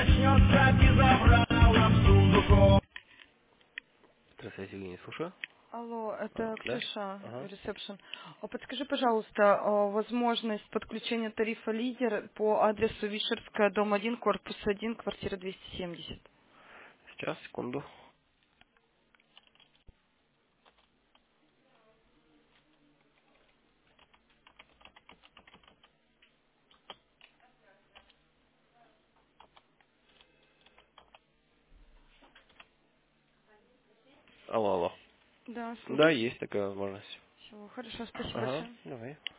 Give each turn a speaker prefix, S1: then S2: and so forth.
S1: Здравствуйте, Евгений, слушаю.
S2: Алло, это
S1: Да?
S2: Ксюша,
S1: Ага.
S2: ресепшн. Подскажи, пожалуйста, возможность подключения тарифа «Лидер» по адресу Вишерская, дом 1, корпус 1, квартира 270.
S1: Сейчас, секунду. Алло, алло.
S2: Да,
S1: Да,
S2: слушаю.
S1: есть такая возможность.
S2: Все, хорошо, спасибо
S1: Ага,
S2: большое.
S1: давай.